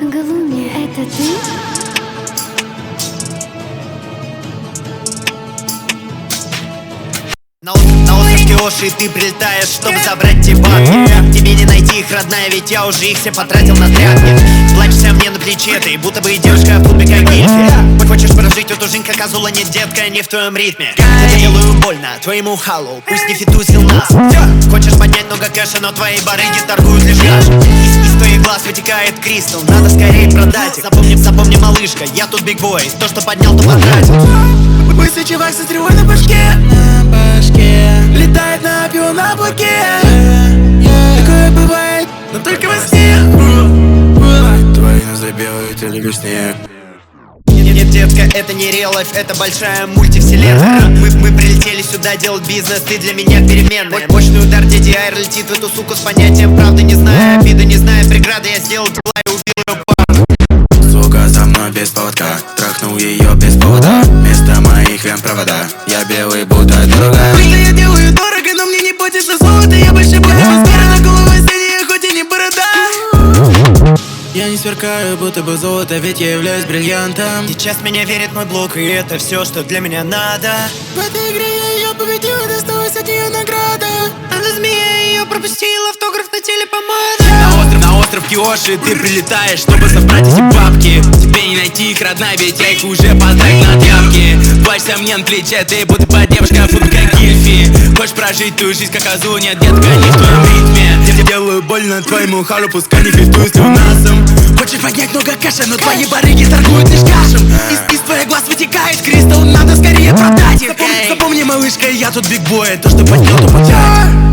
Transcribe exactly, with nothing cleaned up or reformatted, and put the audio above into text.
Галуми, это ты? На, на остров Киоши ты прилетаешь, чтобы забрать те бабки. Тебе не найти их, родная, ведь я уже их все потратил на тряпки. Плачешься мне на плече, ты будто бы девушка в клубе как Гильфи. Хочешь прожить эту жизнь как Азула, нет, детка, не в твоем ритме. Я делаю больно твоему халу, пусть не фитусил нас. Хочешь поднять много кэша, но твои барыги торгуют лишь гашем. Из, из твоих глаз вытекает кристалл, надо скорее продать их. Запомни, запомни, малышка, я тут бигбой, то, что поднял, то потратил. Быстрый чувак со стрелой на башке, на башке. Летает на пиво на облаке, yeah, yeah. Такое бывает, но только во сне. Твои ноздри белые, ты любишь снег. Нет, нет, детка, это не real life, это большая мультивселенная. Мы, мы прилетели сюда делать бизнес, ты для меня переменная. Мощный удар, дядя Айр летит в эту суку с понятием правды, не зная обиды, не зная преграды. Я сделал дела и убил ее пару. Сука за мной без поводка, трахнул ее без повода. Вместо моих вен провода, я белый, будто дорога. Что я делаю дорого, но мне не платится золото. Я больше буду маскара на голову синяя, хоть и не борода. Я не сверкаю, будто бы золото, ведь я являюсь бриллиантом. Сейчас меня верит мой блок, и это все, что для меня надо. В этой игре я ее победил, и досталась от нее награда. Она змея, ее пропустила, автограф на теле помада. На остров, на остров Киоши ты прилетаешь, чтобы собрать эти бабки. Тебе не найти их, родная, ведь я их уже потратил на тряпки. Плачься мне на плече, ты будто бы девушка, будто как Гильфи. Хочешь прожить ту жизнь, как Азу, нет, детка, не в твоем ритме. Я делаю больно твоему халу, пускай не фитуюсь люнасом. Хочешь поднять много кэша, но твои барыги торгуют лишь кашем. Из, из твоих глаз вытекает кристалл, надо скорее продать их. Запомни, запомни, малышка, я тут бигбой, то, что поднял, то потянет.